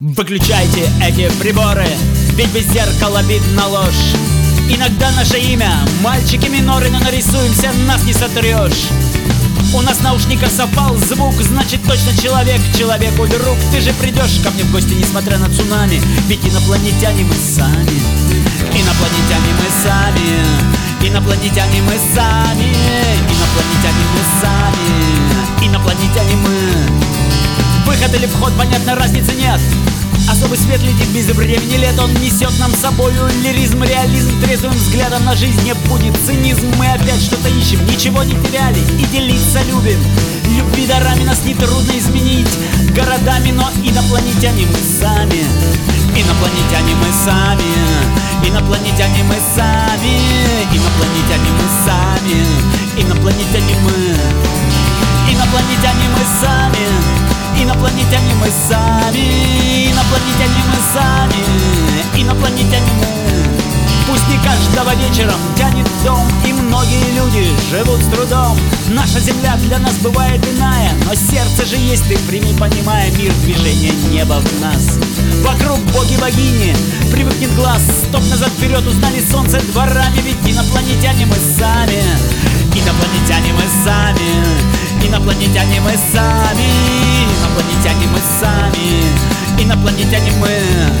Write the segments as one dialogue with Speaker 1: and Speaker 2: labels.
Speaker 1: Выключайте эти приборы, ведь без зеркала видно ложь. Иногда наше имя, мальчики миноры, но нарисуемся, нас не сотрешь. У нас в наушниках совпал звук, значит точно человек, человеку друг. Ты же придешь ко мне в гости, несмотря на цунами, ведь инопланетяне мы сами. Инопланетяне мы сами. Инопланетяне мы сами. Инопланетяне мы сами. Инопланетяне мы. Выход или вход, понятно, разницы нет. Особый свет летит без времени лет. Он несет нам с собою лиризм, реализм. Трезвым взглядом на жизнь не будет цинизм. Мы опять что-то ищем, ничего не теряли и делиться любим. Любви дарами нас нетрудно изменить городами, но инопланетяне мы сами. Инопланетяне мы сами. Инопланетяне мы сами. Инопланетяне мы сами. Инопланетяне мы. Инопланетяне мы сами. Инопланетяне мы сами. Инопланетяне мы сами. Инопланетяне мы. Пусть не каждого вечером тянет в дом, и многие люди живут с трудом. Наша земля для нас бывает иная, но сердце же есть, ты прими, понимая, мир движения неба в нас. Вокруг боги-богини, привыкнет глаз, стоп, назад, вперед, узнали солнце дворами, ведь инопланетяне мы сами. Инопланетяне мы сами. Инопланетяне мы сами. Инопланетяне мы сами. Инопланетяне мы.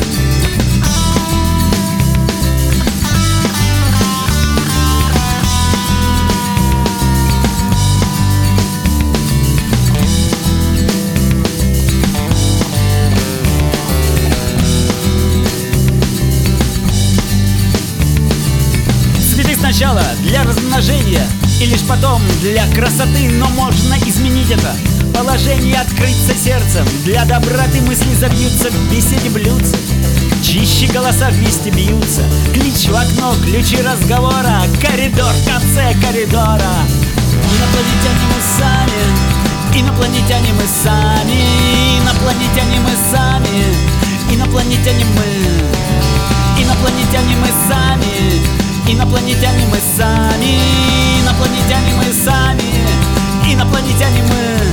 Speaker 1: Цветы сначала для размножения и лишь потом для красоты, но можно изменить это положение, открыться сердцем. Для доброты мысли забьются в беседе блюдца. Чище голоса вместе бьются. Клич в окно, ключи разговора. Коридор в конце коридора. Инопланетяне мы сами. Инопланетяне мы сами. Инопланетяне мы сами. Инопланетяне мы. Инопланетяне мы сами. Инопланетяне мы сами. Инопланетяне мы сами. Инопланетяне мы.